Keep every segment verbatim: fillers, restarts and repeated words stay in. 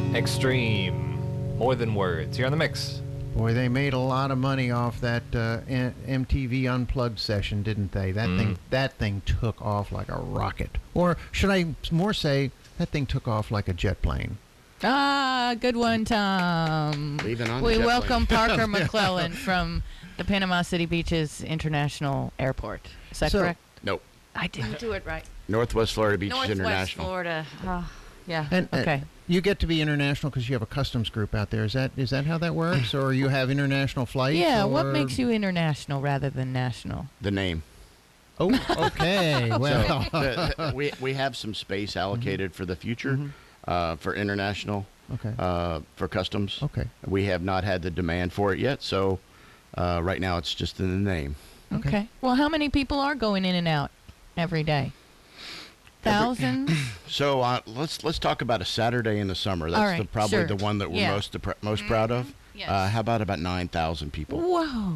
Extreme. More than words. Here on the mix. Boy, they made a lot of money off that uh, M T V Unplugged session, didn't they? That mm. thing, that thing took off like a rocket. Or should I more say, that thing took off like a jet plane. Ah, good one, Tom. Leaving on we the jet welcome plane. Parker McClellan from the Panama City Beaches International Airport. Is that so, correct? Nope. I didn't do it right. Northwest Florida Beaches Northwest International. Florida. Oh, yeah. And, okay. And you get to be international because you have a customs group out there. Is that is that how that works? Or you have international flights? Yeah. Or? What makes you international rather than national? The name. Oh, okay. Well, so, the, the, we we have some space allocated mm-hmm. for the future, mm-hmm. uh, for international. Okay. Uh, for customs. Okay. We have not had the demand for it yet, so uh, right now it's just in the name. Okay. okay. Well, how many people are going in and out every day? Thousands. So uh, let's let's talk about a Saturday in the summer. That's All right, the, probably sure. the one that we're yeah. most depre- most mm-hmm. proud of. Yes. Uh, how about about nine thousand people? Whoa.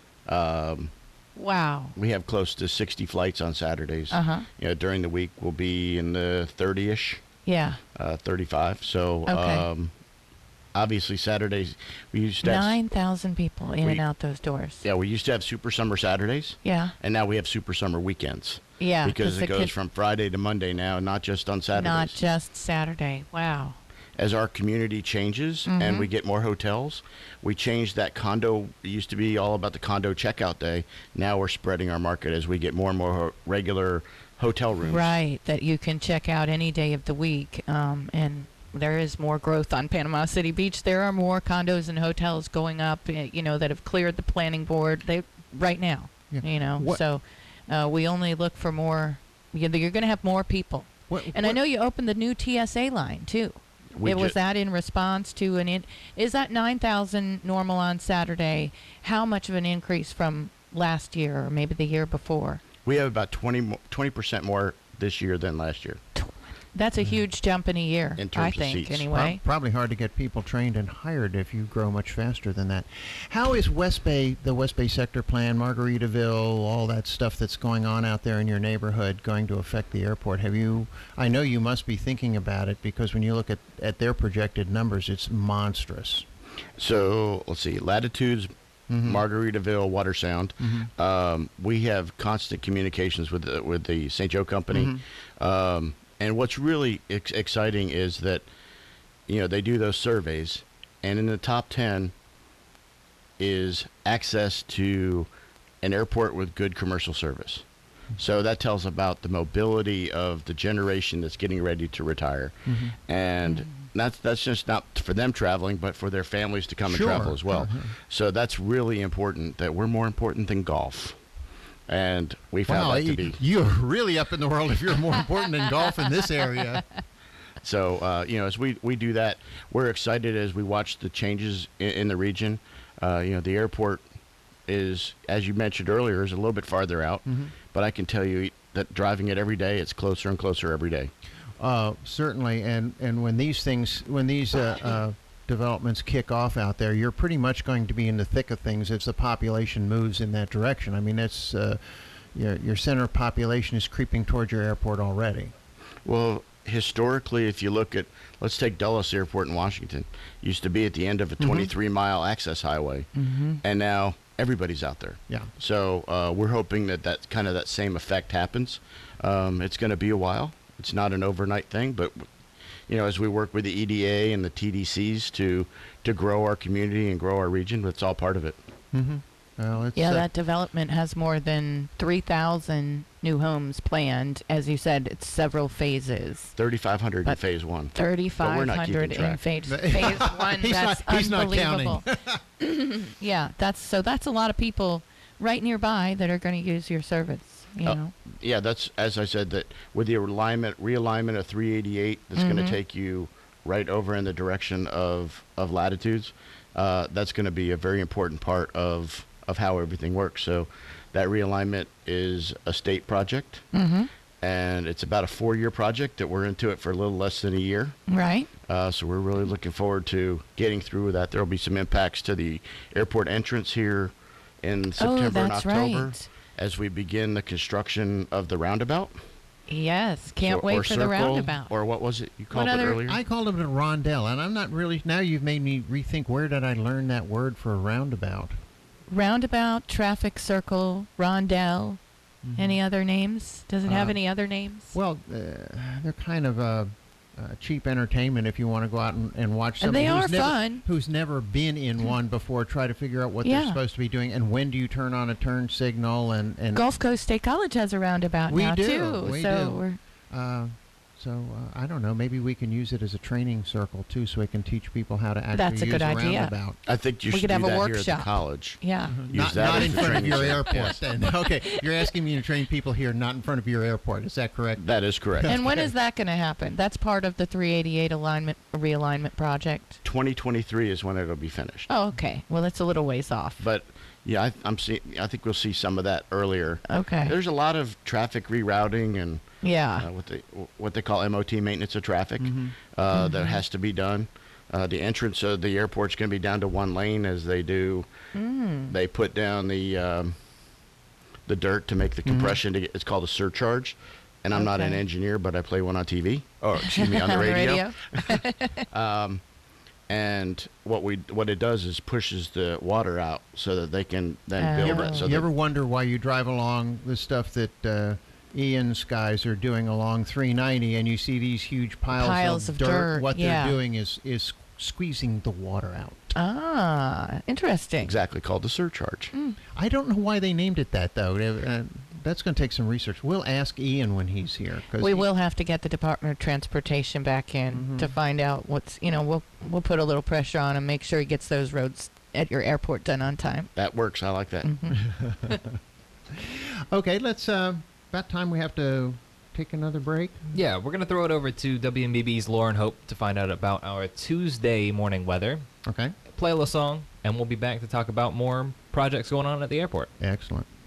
Um, wow. We have close to sixty flights on Saturdays. Uh huh. You know, during the week we'll be in the thirty-ish. Yeah. Uh, thirty-five. So okay. um, obviously Saturdays we used to have nine thousand people in we, and out those doors. Yeah, we used to have Super Summer Saturdays. Yeah. And now we have Super Summer weekends. Yeah. Because it goes from Friday to Monday now, not just on Saturdays. Not just Saturday. Wow. As our community changes mm-hmm. and we get more hotels, we change that condo. It used to be all about the condo checkout day. Now we're spreading our market as we get more and more regular hotel rooms. Right, that you can check out any day of the week. Um, and there is more growth on Panama City Beach. There are more condos and hotels going up, you know, that have cleared the planning board they right now, yeah. you know. What? So uh, we only look for more. You're going to have more people. What, and what? I know you opened the new T S A line, too. We it was that in response to an in, is that nine thousand normal on Saturday? How much of an increase from last year or maybe the year before? We have about twenty percent more this year than last year. That's a huge jump in a year, in terms I think, of seats. anyway. Pro- probably hard to get people trained and hired if you grow much faster than that. How is West Bay, the West Bay sector plan, Margaritaville, all that stuff that's going on out there in your neighborhood going to affect the airport? Have you, I know you must be thinking about it because when you look at, at their projected numbers, it's monstrous. So, let's see, Latitudes, Mm-hmm. Margaritaville, Water Sound. Mm-hmm. Um, we have constant communications with the, with the Saint Joe Company. Mm-hmm. Um, and what's really ex- exciting is that, you know, they do those surveys, and in the top ten is access to an airport with good commercial service. Mm-hmm. So that tells about the mobility of the generation that's getting ready to retire. Mm-hmm. And mm-hmm. That's that's just not for them traveling, but for their families to come sure. and travel as well. Uh-huh. So that's really important, that we're more important than golf. And we found wow, that to be... You're really up in the world if you're more important than golf in this area. So, uh, you know, as we, we do that, we're excited as we watch the changes in, in the region. Uh, you know, the airport is, as you mentioned earlier, is a little bit farther out. Mm-hmm. But I can tell you that driving it every day, it's closer and closer every day. Uh, certainly, and, and when these things, when these uh, uh, developments kick off out there, you're pretty much going to be in the thick of things as the population moves in that direction. I mean, that's uh, your your center of population is creeping towards your airport already. Well, historically, if you look at, let's take Dulles Airport in Washington, used to be at the end of a twenty-three mile mm-hmm. access highway, mm-hmm. and now everybody's out there. Yeah. So uh, we're hoping that that kind of that same effect happens. Um, it's going to be a while. It's not an overnight thing, but, you know, as we work with the E D A and the T D Cs to to grow our community and grow our region, it's all part of it. Mm-hmm. Well, it's, yeah, uh, that development has more than three thousand new homes planned. As you said, it's several phases. thirty-five hundred in phase one. thirty-five hundred in phase, phase one. he's that's not, he's unbelievable. Not counting. yeah, that's so that's a lot of people right nearby that are going to use your service. You uh, know? Yeah, that's, as I said, that with the alignment, realignment of three eighty-eight, that's mm-hmm. going to take you right over in the direction of, of Latitudes. Uh, that's going to be a very important part of, of how everything works. So that realignment is a state project, mm-hmm. and it's about a four-year project that we're into it for a little less than a year. Right. Uh, so we're really looking forward to getting through that. There will be some impacts to the airport entrance here in September oh, and that's October. Right. As we begin the construction of the roundabout. Yes, can't So- wait or for circle, the roundabout. Or what was it you called it other- earlier? I called it a rondelle, and I'm not really. Now you've made me rethink. Where did I learn that word for a roundabout? Roundabout, traffic circle, rondelle. Any other names? Does it have Uh, any other names? Well, uh, they're kind of uh, uh, cheap entertainment if you want to go out and, and watch And somebody they who's are never, fun. who's never been in one before, try to figure out what Yeah. they're supposed to be doing and when do you turn on a turn signal and, and Gulf Coast State College has a roundabout We now do, too. we so do. we're uh, so uh, I don't know. Maybe we can use it as a training circle too, so we can teach people how to actually That's a use good a idea. roundabout. I think you We should could have do a that here at workshop. the college. yeah. Use Not, that not as in the front of training your center. airport. Yes. Then okay, you're asking me to train people here, not in front of your airport. Is that correct? That is correct. And when is that going to happen? That's part of the three eighty-eight alignment realignment project. twenty twenty-three is when it'll be finished. Oh, okay. Well, it's a little ways off. But yeah, I, I'm see. I think we'll see some of that earlier. Okay. There's a lot of traffic rerouting and Yeah. uh, what they what they call M O T, maintenance of traffic, Mm-hmm. uh, that has to be done. Uh, the entrance of the airport's going to be down to one lane as they do. Mm. They put down the um, the dirt to make the Mm-hmm. compression. To get, it's called a surcharge. And I'm not an Okay. engineer, but I play one on T V. Or excuse me, on the On the radio. radio? And what we what it does is pushes the water out so that they can then Oh. build You You ever- ever, it. So you that- ever wonder why you drive along the stuff that uh, Ian's guys are doing along three ninety, and you see these huge piles, Piles of dirt, What yeah. they're doing is is squeezing the water out. Ah, interesting. exactly called the surcharge. I don't know why they named it that though. Uh, that's going to take some research. We'll ask Ian when he's here. 'cause We he- will have to get the Department of Transportation back in Mm-hmm. to find out what's, you know, we'll we'll put a little pressure on him, make sure he gets those roads at your airport done on time. That works. I like that. Mm-hmm. Okay, let's. Uh, about time we have to take another break. Yeah, we're going to throw it over to W M B B's Lauren Hope to find out about our Tuesday morning weather, Okay, play a little song, and we'll be back to talk about more projects going on at the airport. excellent.